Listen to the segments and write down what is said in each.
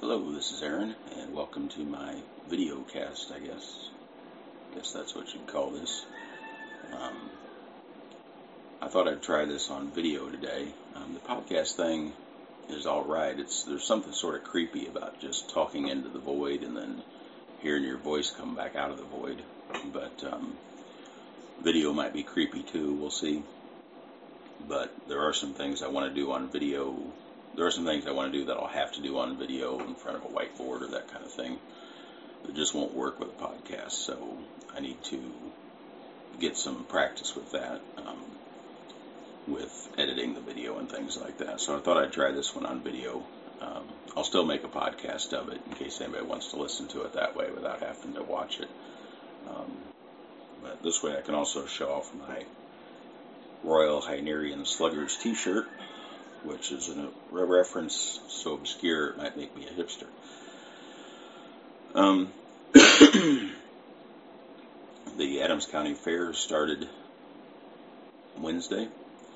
Hello, this is Aaron, and welcome to my video cast, I guess. That's what you'd call this. I thought I'd try this on video today. The podcast thing is alright. There's something sort of creepy about just talking into the void and then hearing your voice come back out of the void. But video might be creepy too, we'll see. But there are some things I want to do on video. There are some things I want to do that I'll have to do on video in front of a whiteboard or that kind of thing. It just won't work with a podcast, so I need to get some practice with that, with editing the video and things like that. So I thought I'd try this one on video. I'll still make a podcast of it in case anybody wants to listen to it that way without having to watch it. But this way I can also show off my Royal Hynerian Sluggers t-shirt, which is a reference so obscure it might make me a hipster. The Adams County Fair started Wednesday.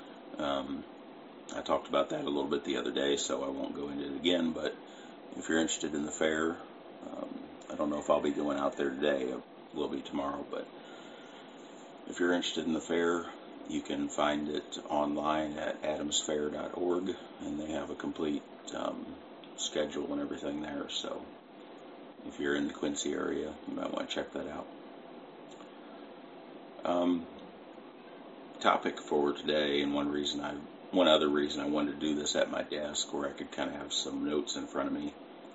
I talked about that a little bit the other day, so I won't go into it again, but if you're interested in the fair, I don't know if I'll be going out there today. I will be tomorrow, but if you're interested in the fair, you can find it online at adamsfair.org, and they have a complete schedule and everything there, so if you're in the Quincy area, you might want to check that out. Topic for today, and one other reason I wanted to do this at my desk where I could kind of have some notes in front of me,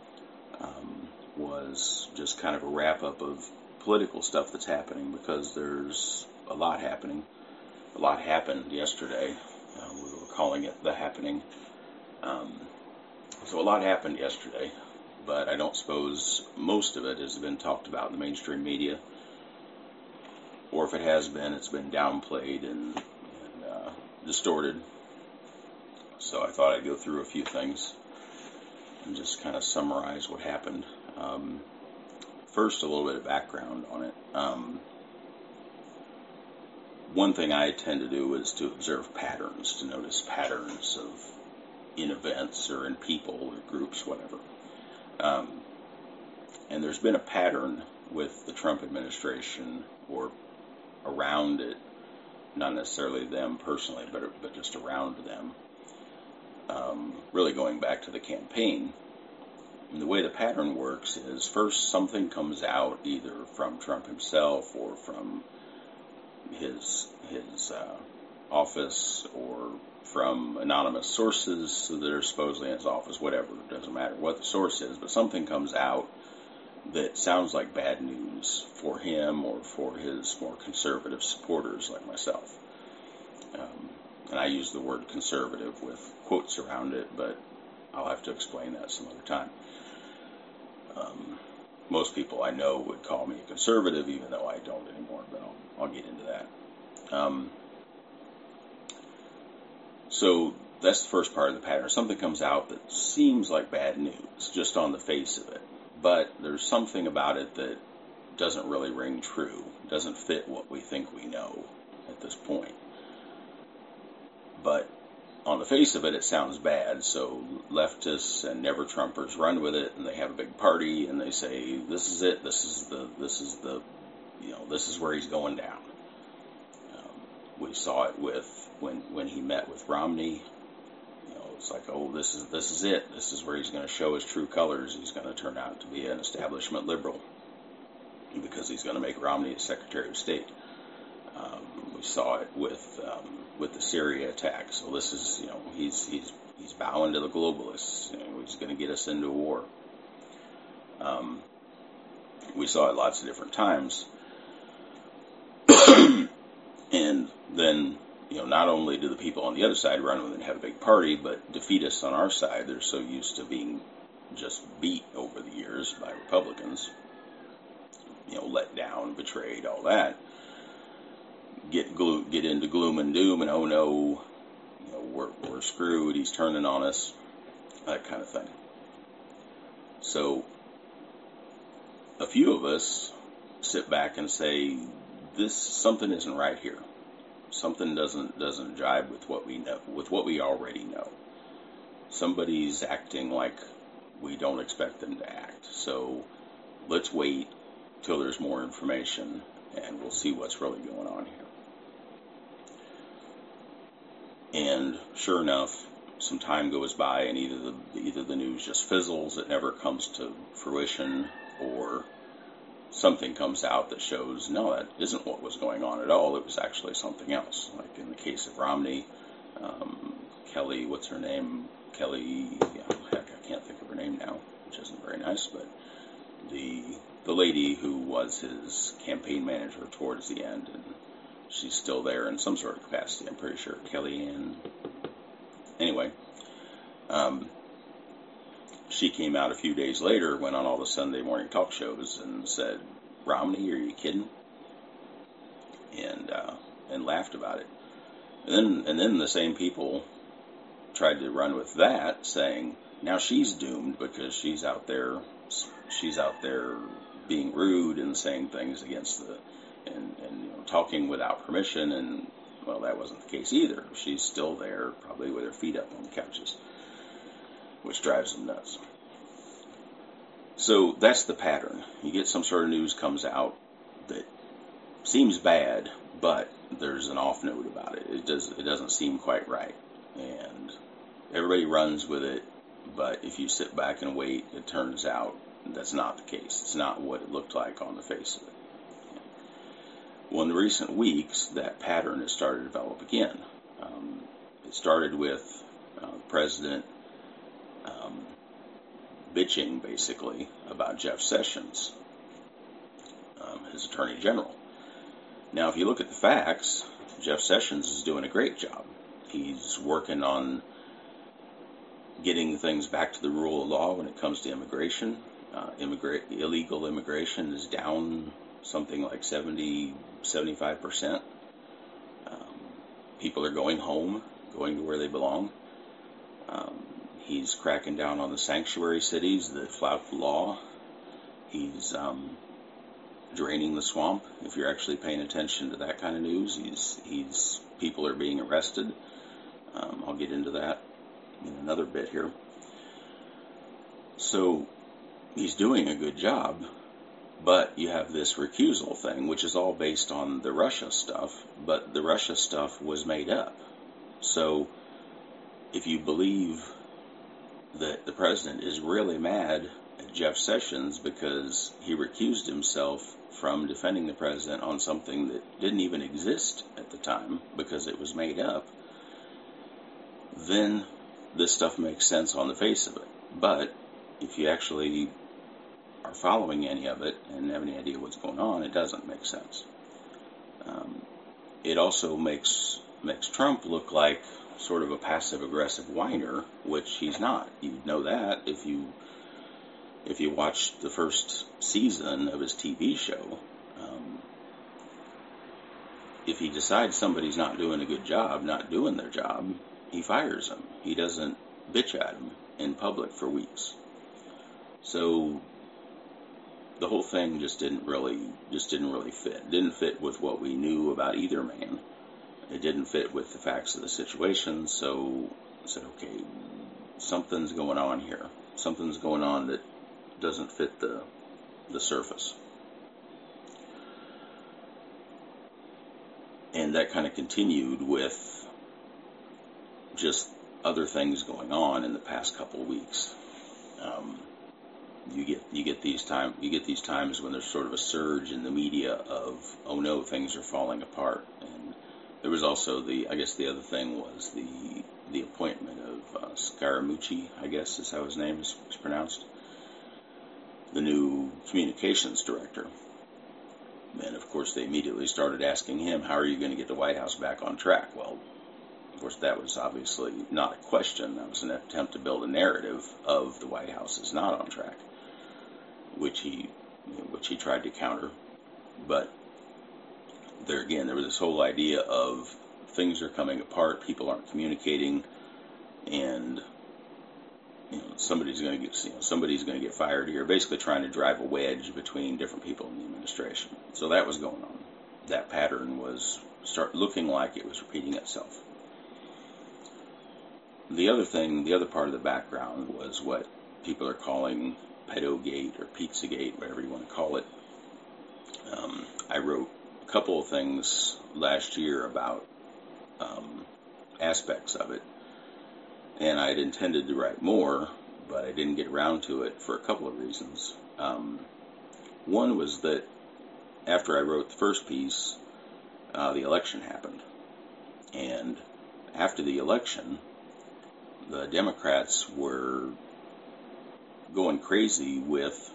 was just kind of a wrap-up of political stuff that's happening, because there's a lot happening. A lot happened yesterday. We were calling it The Happening. So a lot happened yesterday, but I don't suppose most of it has been talked about in the mainstream media. Or if it has been, it's been downplayed and distorted. So I thought I'd go through a few things and just kind of summarize what happened. First, a little bit of background on it. One thing I tend to do is to observe patterns, to notice patterns in events or in people or groups, whatever. And there's been a pattern with the Trump administration, or around it, not necessarily them personally, but just around them, really going back to the campaign. And the way the pattern works is, first something comes out either from Trump himself or from his office, or from anonymous sources that are supposedly in his office, whatever. It doesn't matter what the source is, but something comes out that sounds like bad news for him or for his more conservative supporters like myself. And I use the word conservative with quotes around it, but I'll have to explain that some other time. Most people I know would call me a conservative, even though I don't anymore, but I'll get into that. So that's the first part of the pattern. Something comes out that seems like bad news, just on the face of it. But there's something about it that doesn't really ring true, doesn't fit what we think we know at this point. But on the face of it, it sounds bad, so leftists and never-Trumpers run with it, and they have a big party, and they say, this is it, this is where he's going down. We saw it with, when he met with Romney. It's like, oh, this is it. This is where he's going to show his true colors. He's going to turn out to be an establishment liberal, because he's going to make Romney a Secretary of State. We saw it with the Syria attack. So this is, he's bowing to the globalists. He's going to get us into a war. We saw it lots of different times. And then, not only do the people on the other side run with it and have a big party, but defeatists on our side, they're so used to being just beat over the years by Republicans, let down, betrayed, all that, get into gloom and doom, and oh no, we're screwed, he's turning on us, that kind of thing. So a few of us sit back and say, something isn't right here. Something doesn't jive with what we know, with what we already know. Somebody's acting like we don't expect them to act. So let's wait till there's more information, and we'll see what's really going on here. And sure enough, some time goes by, and either the news just fizzles, it never comes to fruition, or something comes out that shows, no, that isn't what was going on at all. It was actually something else. Like in the case of Romney, Kelly, what's her name? Kelly, heck, I can't think of her name now, which isn't very nice, but the lady who was his campaign manager towards the end, and she's still there in some sort of capacity, I'm pretty sure. Kellyanne. Anyway, she came out a few days later, went on all the Sunday morning talk shows and said, "Romney, are you kidding?" And laughed about it. And then the same people tried to run with that, saying, now she's doomed because she's out there being rude and saying things against and talking without permission, and well, that wasn't the case either. She's still there, probably with her feet up on the couches, which drives them nuts. So that's the pattern. You get some sort of news comes out that seems bad, but there's an off note about it. It doesn't seem quite right, and everybody runs with it. But if you sit back and wait, it turns out that's not the case. It's not what it looked like on the face of it. Well, in the recent weeks, that pattern has started to develop again. It started with the president bitching, basically, about Jeff Sessions, his attorney general. Now, if you look at the facts, Jeff Sessions is doing a great job. He's working on getting things back to the rule of law when it comes to immigration. Illegal immigration is down something like 75%. People are going home, going to where they belong. He's cracking down on the sanctuary cities that flout the law. He's draining the swamp. If you're actually paying attention to that kind of news, people are being arrested. I'll get into that in another bit here. So he's doing a good job, but you have this recusal thing, which is all based on the Russia stuff, but the Russia stuff was made up. So if you believe that the president is really mad at Jeff Sessions because he recused himself from defending the president on something that didn't even exist at the time because it was made up, then this stuff makes sense on the face of it. But if you actually are following any of it and have any idea what's going on, it doesn't make sense. It also makes Trump look like sort of a passive-aggressive whiner, which he's not. You'd know that if you watched the first season of his TV show. If he decides somebody's not doing a good job, not doing their job, he fires them. He doesn't bitch at them in public for weeks. So the whole thing just didn't really fit. It didn't fit with what we knew about either man. It didn't fit with the facts of the situation. So I said, okay, something's going on here. Something's going on that doesn't fit the surface. And that kind of continued with just other things going on in the past couple of weeks. You get these times when there's sort of a surge in the media of, oh no, things are falling apart. And there was also the other thing was the appointment of Scaramucci, I guess is how his name is pronounced, the new communications director. And of course they immediately started asking him, how are you going to get the White House back on track? Well, of course that was obviously not a question. That was an attempt to build a narrative of the White House is not on track, which he tried to counter. But there again, there was this whole idea of things are coming apart, people aren't communicating, and somebody's going to get fired here, basically trying to drive a wedge between different people in the administration. So that was going on. That pattern was looking like it was repeating itself. The other part of the background was what people are calling Pedogate or Pizzagate, whatever you want to call it. I wrote a couple of things last year about aspects of it, and I had intended to write more, but I didn't get around to it for a couple of reasons. One was that after I wrote the first piece, the election happened. And after the election, the Democrats were going crazy with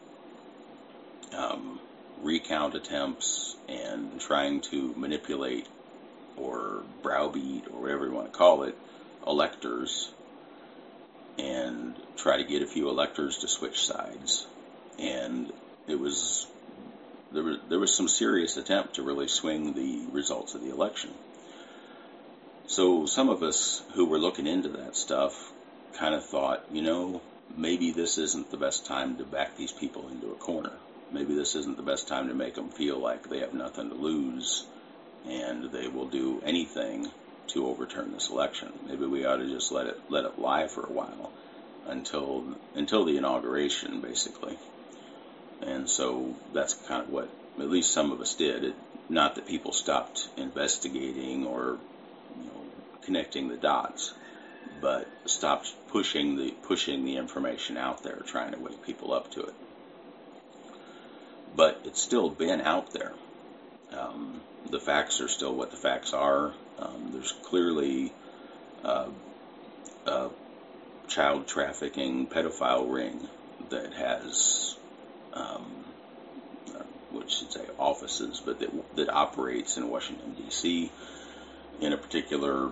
recount attempts and trying to manipulate or browbeat, or whatever you want to call it, electors, and try to get a few electors to switch sides. And there was some serious attempt to really swing the results of the election. So some of us who were looking into that stuff kind of thought, maybe this isn't the best time to back these people into a corner. Maybe this isn't the best time to make them feel like they have nothing to lose and they will do anything to overturn this election. Maybe we ought to just let it lie for a while until the inauguration, basically. And so that's kind of what at least some of us did. Not that people stopped investigating or connecting the dots, but stopped pushing the information out there, trying to wake people up to it. But it's still been out there. The facts are still what the facts are. There's clearly a child trafficking pedophile ring that has, which should say offices, but that operates in Washington, D.C. in a particular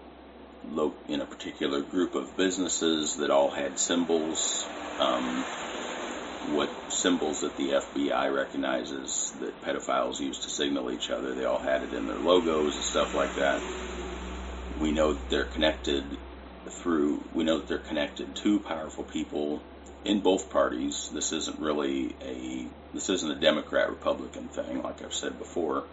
group of businesses that all had symbols, what symbols that the FBI recognizes that pedophiles use to signal each other. They all had it in their logos and stuff like that. We know that they're connected to powerful people in both parties. This isn't a Democrat-Republican thing, like I've said before.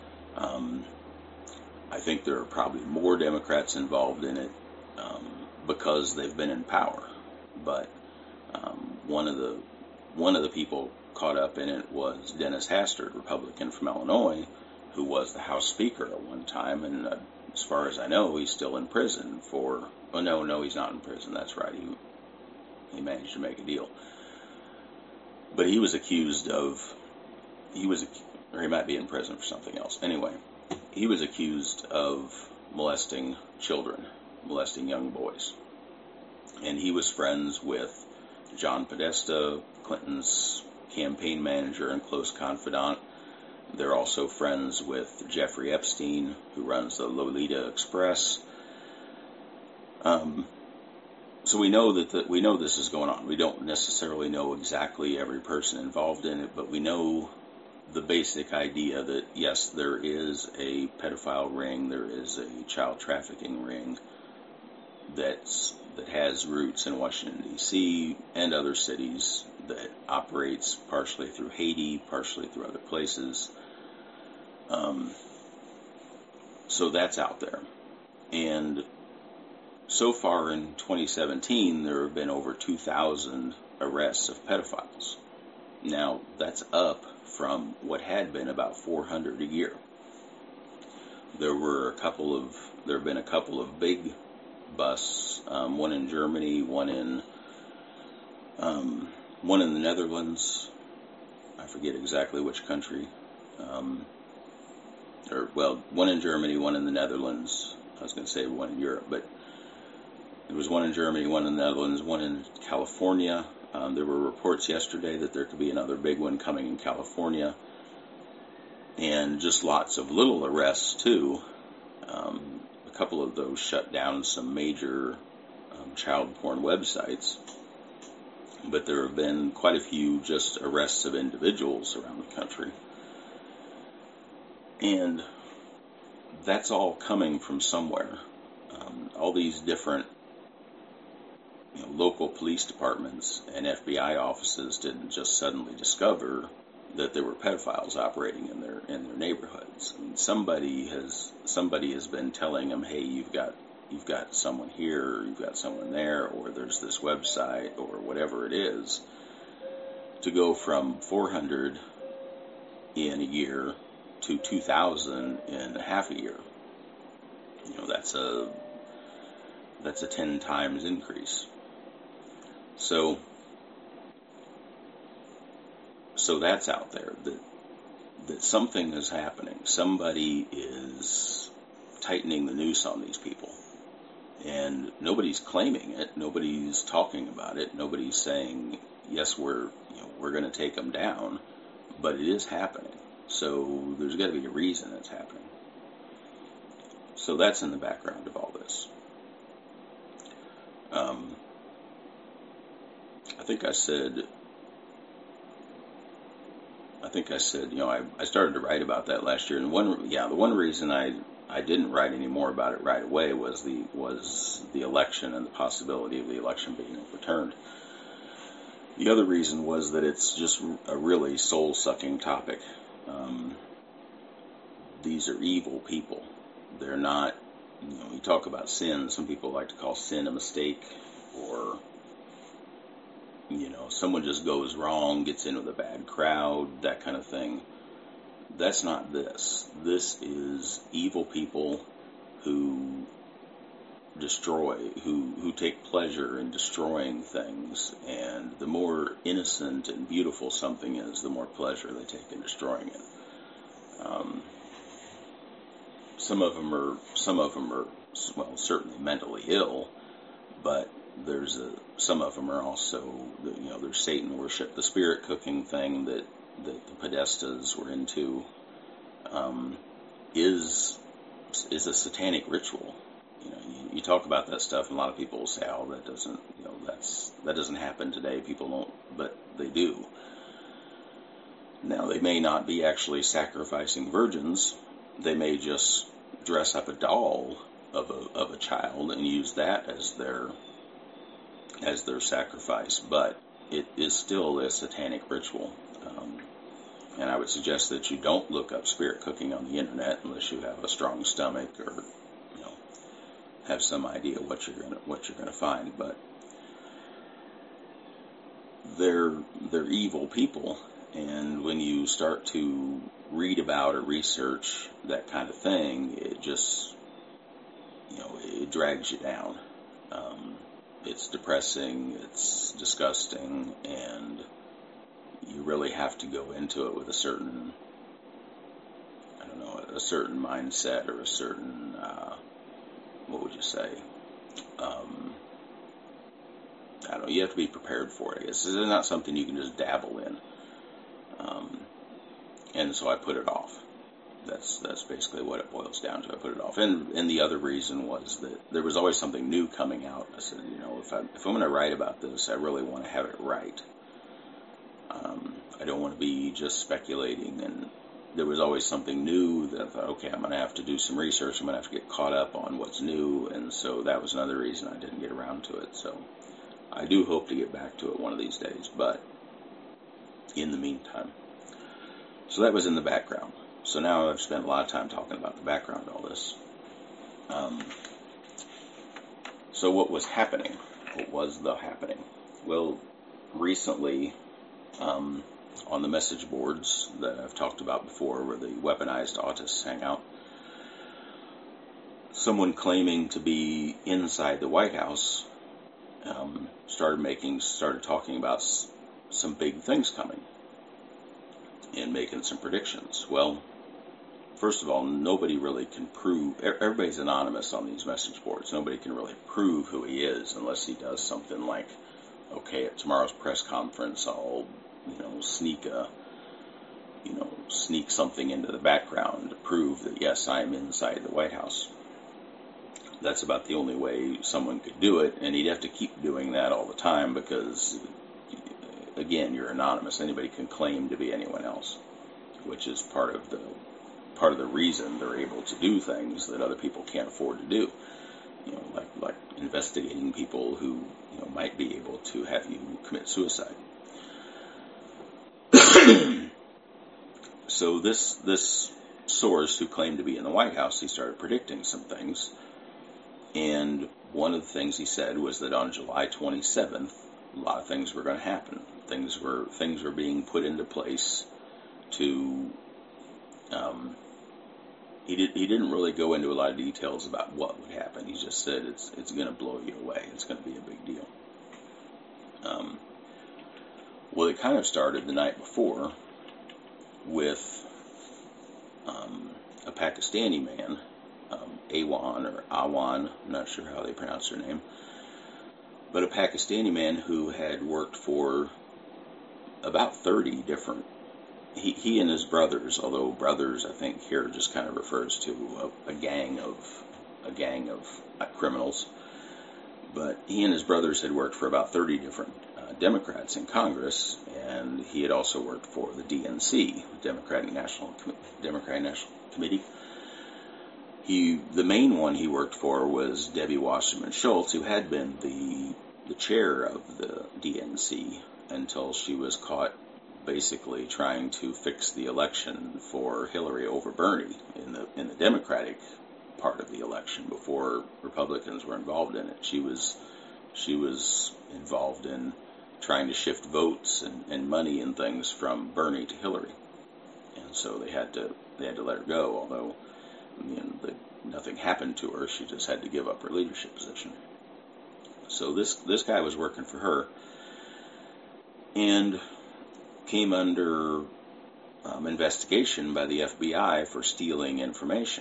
I think there are probably more Democrats involved in it because they've been in power. But one of the people caught up in it was Dennis Hastert, Republican from Illinois, who was the House Speaker at one time, and as far as I know, he's still in prison for. Oh no, he's not in prison. That's right. He managed to make a deal, but he was accused of. Or he might be in prison for something else. Anyway, he was accused of molesting children, molesting young boys. And he was friends with John Podesta, Clinton's campaign manager and close confidant. They're also friends with Jeffrey Epstein, who runs the Lolita Express. So we know this is going on. We don't necessarily know exactly every person involved in it, but we know the basic idea that, yes, there is a pedophile ring, there is a child trafficking ring that has roots in Washington, D.C. and other cities, that operates partially through Haiti, partially through other places. So that's out there. And so far in 2017, there have been over 2,000 arrests of pedophiles. Now, that's up from what had been about 400 a year. There have been a couple of big busts, one in Germany, one in the Netherlands. I forget exactly which country. One in Germany, one in the Netherlands. I was going to say one in Europe, but there was one in Germany, one in the Netherlands, one in California. There were reports yesterday that there could be another big one coming in California, and just lots of little arrests too. A couple of those shut down some major child porn websites, but there have been quite a few just arrests of individuals around the country. And that's all coming from somewhere. All these different local police departments and FBI offices didn't just suddenly discover that there were pedophiles operating in their neighborhoods. I mean, somebody has been telling them, hey, you've got you've got someone here, or you've got someone there, or there's this website, or whatever it is, to go from 400 in a year to 2,000 in a half a year. That's a 10 times increase. So that's out there, that something is happening. Somebody is tightening the noose on these people. And nobody's claiming it. Nobody's talking about it. Nobody's saying, yes, we're going to take them down. But it is happening. So there's got to be a reason it's happening. So that's in the background of all this. I think I said, I started to write about that last year, and the one reason I didn't write any more about it right away was the election and the possibility of the election being overturned. The other reason was that it's just a really soul-sucking topic. These are evil people. They're not, you talk about sin. Some people like to call sin a mistake, or someone just goes wrong, gets in with a bad crowd, that kind of thing. That's not this. This is evil people who destroy, who take pleasure in destroying things, and the more innocent and beautiful something is, the more pleasure they take in destroying it. Some of them are well, certainly mentally ill, but some of them are also, there's Satan worship, the spirit cooking thing that the Podestas were into, is a satanic ritual. You talk about that stuff, and a lot of people will say, "Oh, that doesn't happen today." People don't, but they do. Now, they may not be actually sacrificing virgins. They may just dress up a doll of a child and use that as their sacrifice, but it is still a satanic ritual. And I would suggest that you don't look up spirit cooking on the internet unless you have a strong stomach, or have some idea what you're gonna find. But they're evil people, and when you start to read about or research that kind of thing, it just it drags you down. It's depressing, it's disgusting, and you really have to go into it with a certain mindset, or a certain, what would you say? You have to be prepared for it. It's not something you can just dabble in. And so I put it off. That's basically what it boils down to. I put it off. And the other reason was that there was always something new coming out. I said, if I'm going to write about this, I really want to have it right. I don't want to be just speculating. And there was always something new that I thought, okay, I'm going to have to do some research. I'm going to have to get caught up on what's new. And so that was another reason I didn't get around to it. So I do hope to get back to it one of these days, but in the meantime. So that was in the background. So now I've spent a lot of time talking about the background of all this. So what was happening? What was the happening? Well, recently, on the message boards that I've talked about before, where the weaponized autists hang out, someone claiming to be inside the White House started talking about some big things coming and making some predictions. Well, first of all, nobody really can prove. Everybody's anonymous on these message boards. Nobody can really prove who he is unless he does something like, okay, at tomorrow's press conference, I'll sneak something into the background to prove that, yes, I'm inside the White House. That's about the only way someone could do it, and he'd have to keep doing that all the time because, again, you're anonymous. Anybody can claim to be anyone else, which is part of the reason they're able to do things that other people can't afford to do. Like investigating people who might be able to have you commit suicide. So this source who claimed to be in the White House, he started predicting some things, And one of the things he said was that on July 27th, a lot of things were going to happen. Things were being put into place to. He didn't really go into a lot of details about what would happen. He just said it's going to blow you away. It's going to be a big deal. Well, it kind of started the night before with a Pakistani man, Awan, I'm not sure how they pronounce their name, but a Pakistani man who had worked for about 30 different. He and his brothers, although brothers I think here just kind of refers to a gang of criminals, but he and his brothers had worked for about 30 different Democrats in Congress, and he had also worked for the DNC, Democratic National Committee. The main one he worked for was Debbie Wasserman Schultz, who had been the chair of the DNC until she was caught basically trying to fix the election for Hillary over Bernie in the Democratic part of the election before Republicans were involved in it. She was involved in trying to shift votes and money and things from Bernie to Hillary, and so they had to let her go. Although nothing happened to her, she just had to give up her leadership position. So this guy was working for her, and came under investigation by the FBI for stealing information.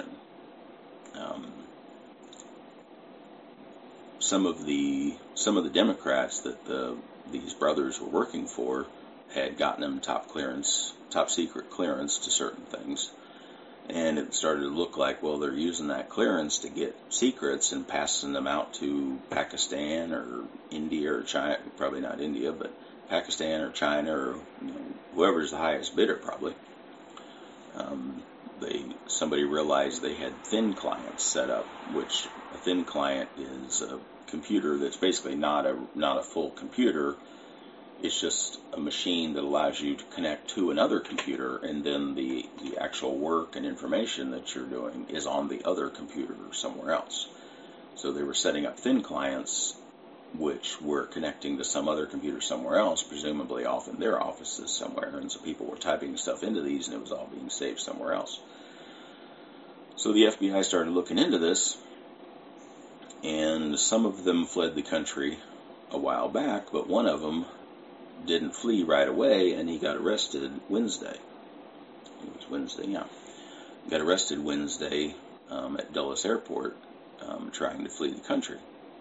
Some of the Democrats that these brothers were working for had gotten them top secret clearance to certain things, and it started to look like, well, they're using that clearance to get secrets and passing them out to Pakistan or India or China, probably not India, but Pakistan or China or whoever's the highest bidder probably. Somebody realized they had thin clients set up, which a thin client is a computer that's basically not a full computer. It's just a machine that allows you to connect to another computer, and then the actual work and information that you're doing is on the other computer or somewhere else. So they were setting up thin clients which were connecting to some other computer somewhere else, presumably off in their offices somewhere, and so people were typing stuff into these and it was all being saved somewhere else. So the FBI started looking into this, and some of them fled the country a while back, but one of them didn't flee right away, and he got arrested Wednesday. It was Wednesday, yeah. Got arrested Wednesday at Dulles Airport trying to flee the country.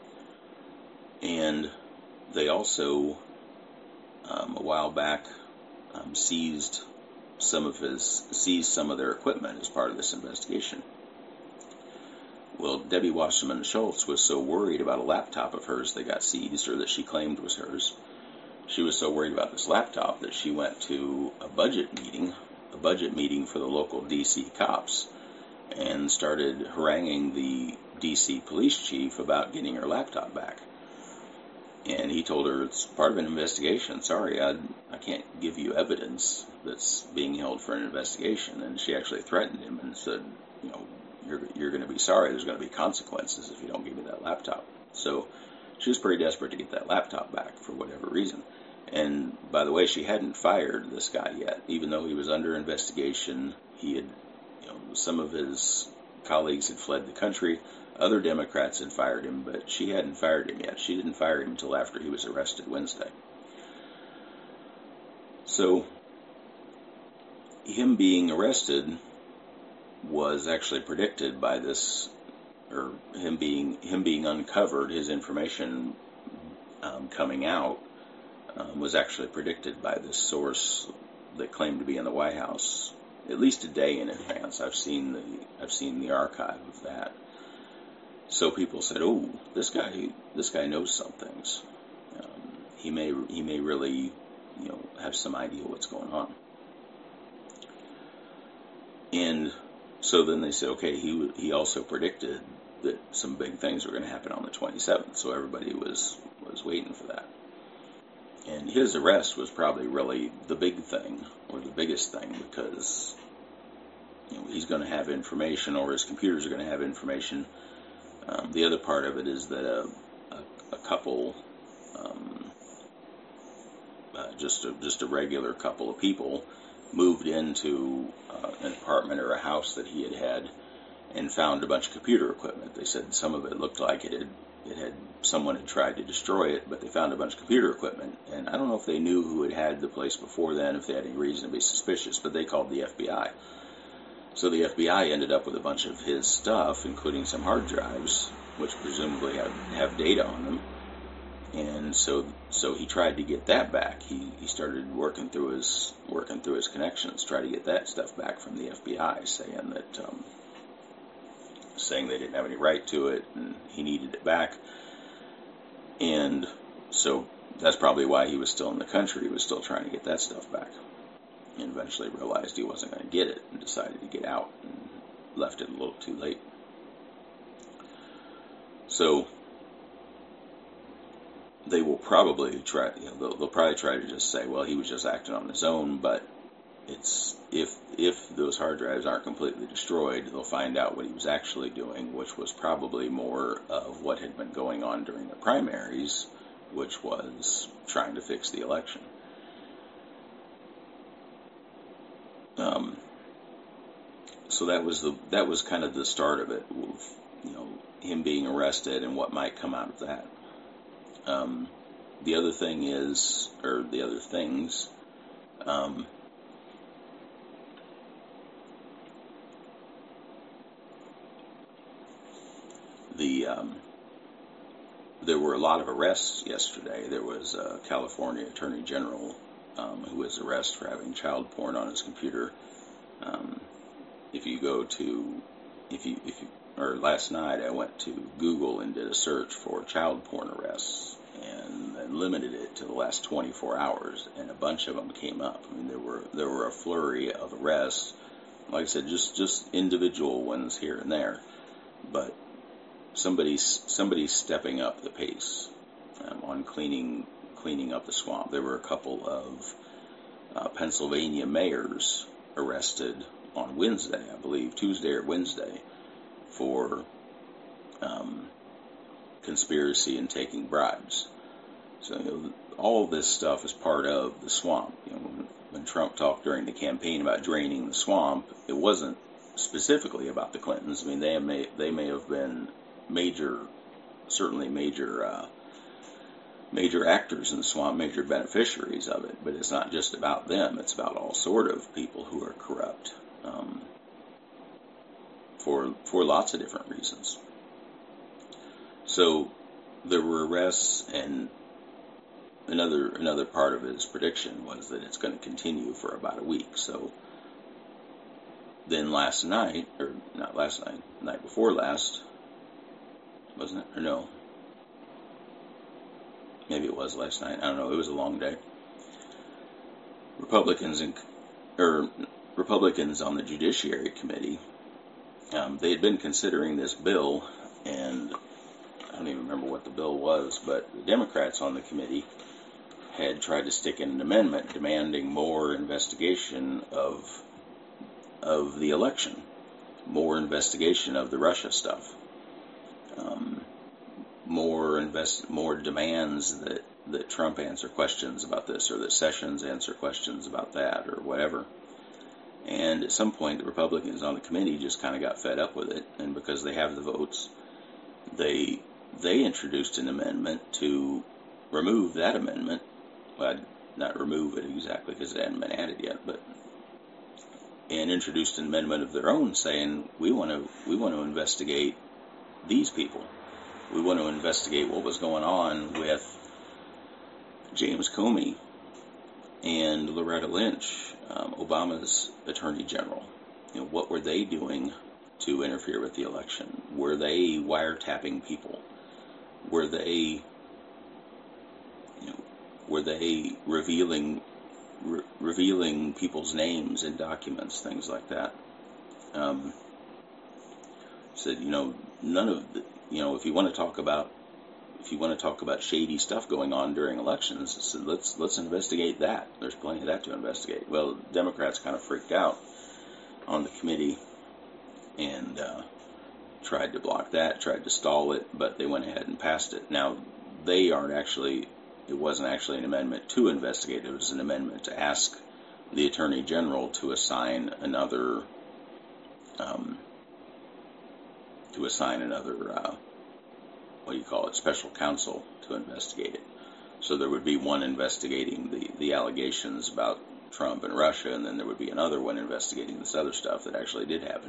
And they also, a while back, seized some of their equipment as part of this investigation. Well, Debbie Wasserman Schultz was so worried about a laptop of hers that got seized, or that she claimed was hers. She was so worried about this laptop that she went to a budget meeting for the local D.C. cops, and started haranguing the D.C. police chief about getting her laptop back. And he told her, it's part of an investigation. Sorry, I can't give you evidence that's being held for an investigation. And she actually threatened him and said, you're going to be sorry. There's going to be consequences if you don't give me that laptop. So she was pretty desperate to get that laptop back for whatever reason. And by the way, she hadn't fired this guy yet. Even though he was under investigation, he had, some of his colleagues had fled the country. Other Democrats had fired him, but she hadn't fired him yet. She didn't fire him until after he was arrested Wednesday. So him being arrested was actually predicted by this, or him being uncovered, his information coming out was actually predicted by this source that claimed to be in the White House at least a day in advance. I've seen the archive of that. So people said, "Oh, this guy knows some things. He may really, have some idea what's going on." And so then they said, "Okay, he also predicted that some big things were going to happen on the 27th." So everybody was waiting for that. And his arrest was probably really the big thing, or the biggest thing, because he's going to have information, or his computers are going to have information The other part of it is that a couple, just a regular couple of people, moved into an apartment or a house that he had and found a bunch of computer equipment. They said some of it looked like someone had tried to destroy it, but they found a bunch of computer equipment. And I don't know if they knew who had the place before then, if they had any reason to be suspicious, but they called the FBI. So the FBI ended up with a bunch of his stuff, including some hard drives, which presumably have data on them. And so he tried to get that back. He started working through his connections, try to get that stuff back from the FBI, saying they didn't have any right to it and he needed it back. And so that's probably why he was still in the country. He was still trying to get that stuff back, and eventually realized he wasn't going to get it and decided to get out and left it a little too late. So they will probably try, they'll probably try to just say, well, he was just acting on his own, but it's, if those hard drives aren't completely destroyed, they'll find out what he was actually doing, which was probably more of what had been going on during the primaries, which was trying to fix the election. So that was kind of the start of it, with, him being arrested and what might come out of that. The other things, there were a lot of arrests yesterday. There was a California Attorney General who was arrested for having child porn on his computer. Last night I went to Google and did a search for child porn arrests and limited it to the last 24 hours, and a bunch of them came up. I mean, there were a flurry of arrests. Like I said, just individual ones here and there, but somebody's stepping up the pace on cleaning up the swamp. There were a couple of Pennsylvania mayors arrested on Wednesday, I believe, Tuesday or Wednesday, for conspiracy and taking bribes. So all of this stuff is part of the swamp. When Trump talked during the campaign about draining the swamp, it wasn't specifically about the Clintons. I mean, they may have been major actors in the swamp, major beneficiaries of it, but it's not just about them. It's about all sort of people who are corrupt for lots of different reasons. So there were arrests, and another part of his prediction was that it's going to continue for about a week. So then last night, or not last night, the night before last, wasn't it? Or no, maybe it was last night. I don't know. It was a long day. Republicans on the Judiciary Committee, they had been considering this bill, and I don't even remember what the bill was, but the Democrats on the committee had tried to stick in an amendment demanding more investigation of the election, more investigation of the Russia stuff, more demands that Trump answer questions about this, or that Sessions answer questions about that, or whatever. And at some point, the Republicans on the committee just kind of got fed up with it, and because they have the votes, they introduced an amendment to remove that amendment. Well, not remove it exactly because it hadn't been added yet, and introduced an amendment of their own saying we want to investigate these people. We want to investigate what was going on with James Comey and Loretta Lynch, Obama's Attorney General. What were they doing to interfere with the election? Were they wiretapping people? Were they revealing people's names in documents, things like that? Said, none of the, if you want to talk about shady stuff going on during elections, said, let's investigate that. There's plenty of that to investigate. Well, Democrats kind of freaked out on the committee and tried to block that, tried to stall it, but they went ahead and passed it. Now, they aren't actually, it wasn't actually an amendment to investigate, it was an amendment to ask the Attorney General to assign another, special counsel to investigate it. So there would be one investigating the allegations about Trump and Russia, and then there would be another one investigating this other stuff that actually did happen.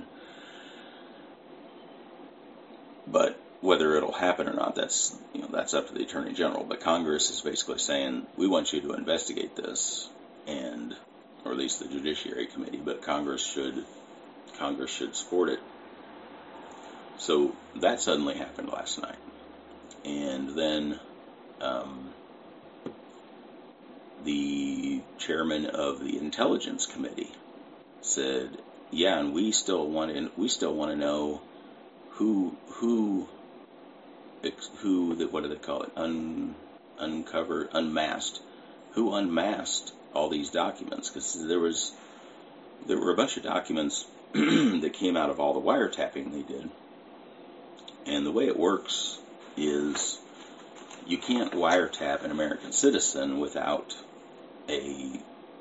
But whether it'll happen or not, that's up to the Attorney General. But Congress is basically saying, we want you to investigate this, or at least the Judiciary Committee, but Congress should support it. So that suddenly happened last night. And then the chairman of the Intelligence Committee said, yeah, and we still want to know who what do they call it? Unmasked. Who unmasked all these documents? Because there were a bunch of documents that came out of all the wiretapping they did. And the way it works is you can't wiretap an American citizen without a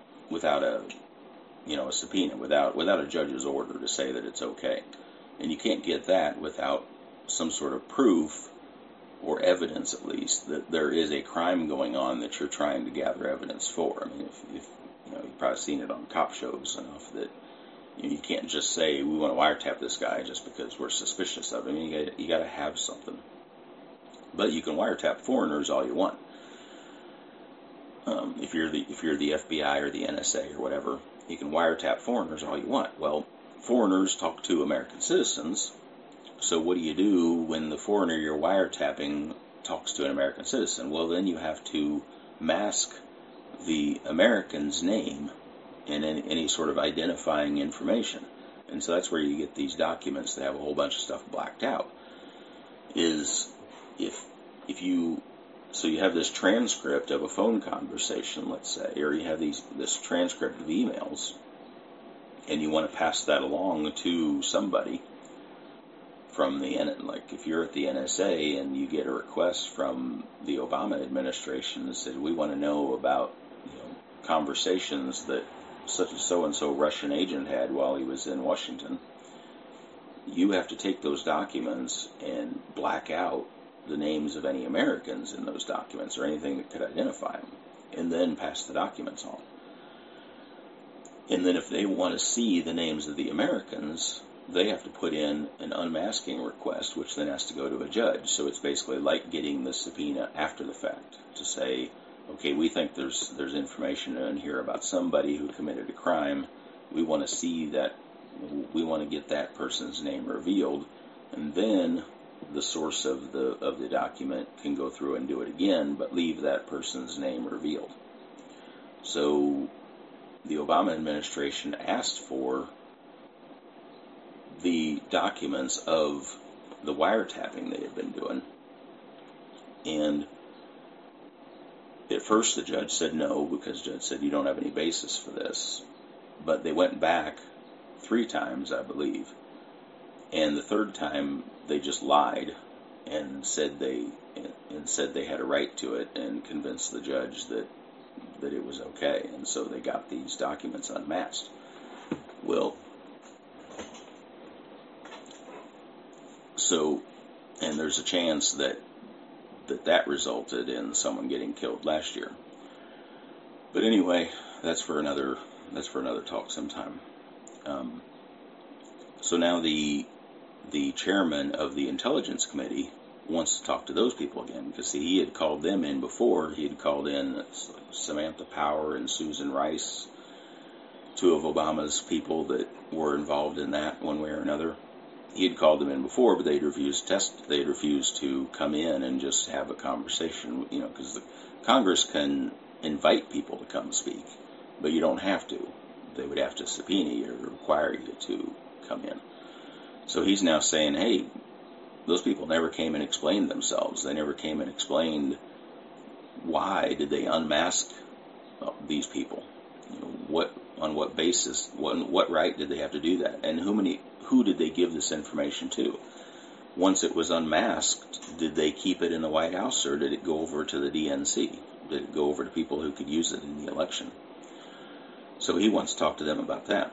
subpoena, without a judge's order to say that it's okay. And you can't get that without some sort of proof or evidence, at least, that there is a crime going on that you're trying to gather evidence for. I mean, if you've probably seen it on cop shows enough that you can't just say we want to wiretap this guy just because we're suspicious of him. You got to have something. But you can wiretap foreigners all you want. If you're the FBI or the NSA or whatever, you can wiretap foreigners all you want. Well, foreigners talk to American citizens. So what do you do when the foreigner you're wiretapping talks to an American citizen? Well, then you have to mask the American's name and any sort of identifying information. And so that's where you get these documents that have a whole bunch of stuff blacked out. So you have this transcript of a phone conversation, let's say, or you have this transcript of emails, and you want to pass that along to somebody from like if you're at the NSA and you get a request from the Obama administration that says, we want to know about conversations that such a so-and-so Russian agent had while he was in Washington, you have to take those documents and black out the names of any Americans in those documents or anything that could identify them, and then pass the documents on. And then if they want to see the names of the Americans, they have to put in an unmasking request, which then has to go to a judge. So it's basically like getting the subpoena after the fact to say, okay, we think there's information in here about somebody who committed a crime. We want to see that. We want to get that person's name revealed, and then the source of the document can go through and do it again, but leave that person's name revealed. So the Obama administration asked for the documents of the wiretapping they had been doing, and at first the judge said no, because the judge said you don't have any basis for this. But they went back 3 times, I believe, and the third time they just lied and said they had a right to it and convinced the judge that it was okay, and so they got these documents unmasked. Well, and there's a chance that resulted in someone getting killed last year. But anyway, that's for another talk sometime. So now the chairman of the Intelligence Committee wants to talk to those people again, because he had called them in before. He had called in Samantha Power and Susan Rice, 2 of Obama's people that were involved in that one way or another. He had called them in before, but they'd refused to come in and just have a conversation, because the Congress can invite people to come speak, but you don't have to. They would have to subpoena you or require you to come in. So he's now saying, hey, those people never came and explained themselves. They never came and explained why did they unmask these people. On what basis, what right did they have to do that, and who did they give this information to? once it was unmasked, did they keep it in the White House, or did it go over to the DNC? Did it go over to people who could use it in the election? So he wants to talk to them about that.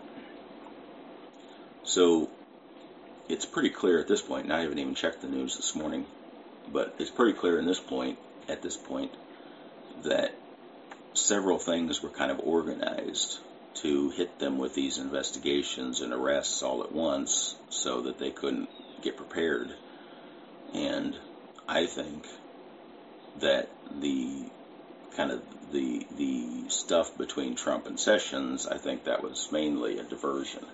So it's pretty clear at this point, and I haven't even checked the news this morning, but it's pretty clear at this point, that several things were kind of organized to hit them with these investigations and arrests all at once so that they couldn't get prepared. And I think that the stuff between Trump and Sessions, I think that was mainly a diversion.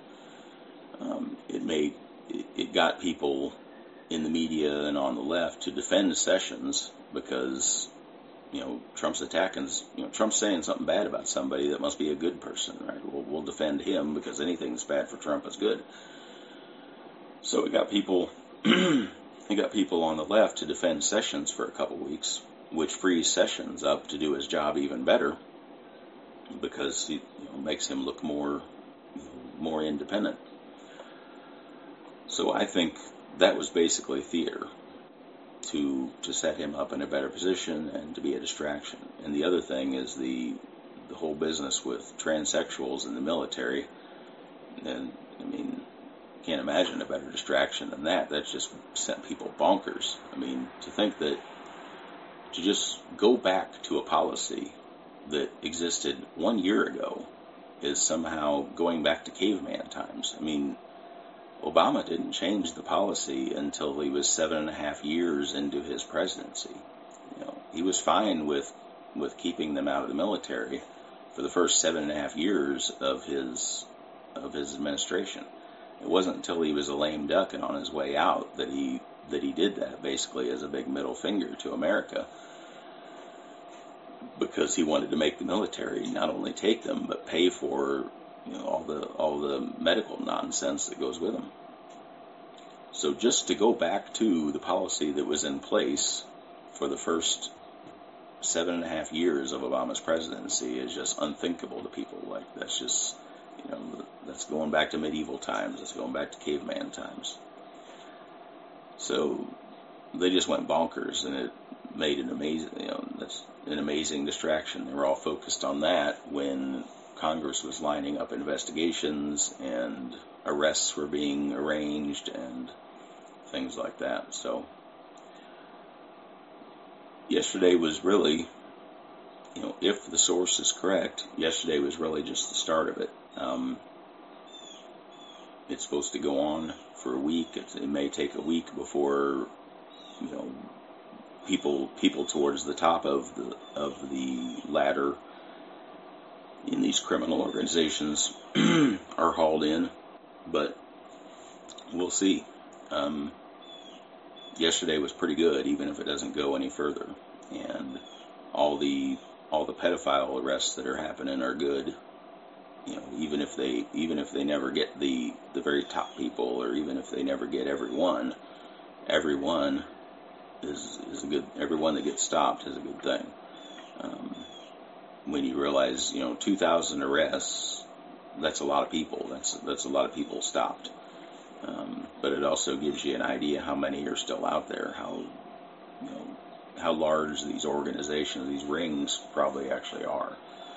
It got people in the media and on the left to defend Sessions because, Trump's attacking, Trump's saying something bad about somebody that must be a good person, right? We'll defend him because anything that's bad for Trump is good. So it got people, on the left to defend Sessions for a couple weeks, which frees Sessions up to do his job even better because it makes him look more independent. So I think that was basically theater to set him up in a better position and to be a distraction. And the other thing is the whole business with transsexuals in the military. And can't imagine a better distraction than that. That's just sent people bonkers. To think that to just go back to a policy that existed 1 year ago is somehow going back to caveman times. Obama didn't change the policy until he was 7.5 years into his presidency. He was fine with keeping them out of the military for the first 7.5 years of his administration. It wasn't until he was a lame duck and on his way out that he did that, basically as a big middle finger to America, because he wanted to make the military not only take them but pay for all the medical nonsense that goes with them. So just to go back to the policy that was in place for the first 7.5 years of Obama's presidency is just unthinkable to people. Like, that's just, that's going back to medieval times. That's going back to caveman times. So they just went bonkers, and it made an amazing distraction. They were all focused on that when Congress was lining up investigations and arrests were being arranged and things like that. So yesterday was really, if the source is correct, yesterday was really just the start of it. It's supposed to go on for a week. It may take a week before, people towards the top of the ladder in these criminal organizations are hauled in, but we'll see. Yesterday was pretty good, even if it doesn't go any further, and all the pedophile arrests that are happening are good. Even if they never get the very top people, or even if they never get everyone is a good. Everyone that gets stopped is a good thing. When you realize, 2,000 arrests, that's a lot of people. That's a lot of people stopped. But it also gives you an idea how many are still out there, how large these organizations, these rings probably actually are.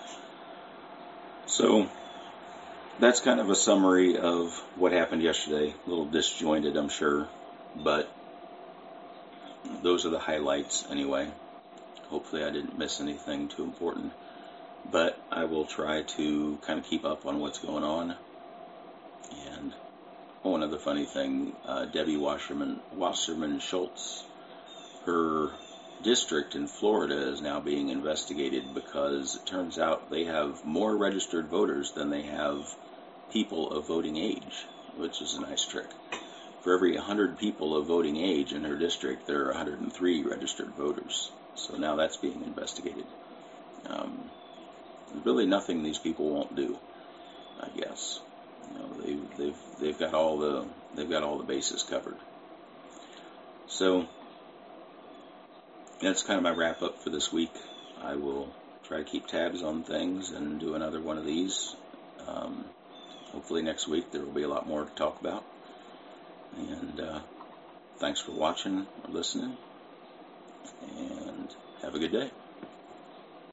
So that's kind of a summary of what happened yesterday. A little disjointed, I'm sure, but those are the highlights anyway. Hopefully I didn't miss anything too important, but I will try to kind of keep up on what's going on. And another funny thing, Debbie Wasserman Schultz, her district in Florida is now being investigated because it turns out they have more registered voters than they have people of voting age, which is a nice trick. For every 100 people of voting age in her district, there are 103 registered voters. So now that's being investigated. Really nothing these people won't do, I guess. They've got all the bases covered. So that's kind of my wrap up for this week. I will try to keep tabs on things and do another one of these. Hopefully next week there will be a lot more to talk about. And Thanks for watching or listening, and have a good day.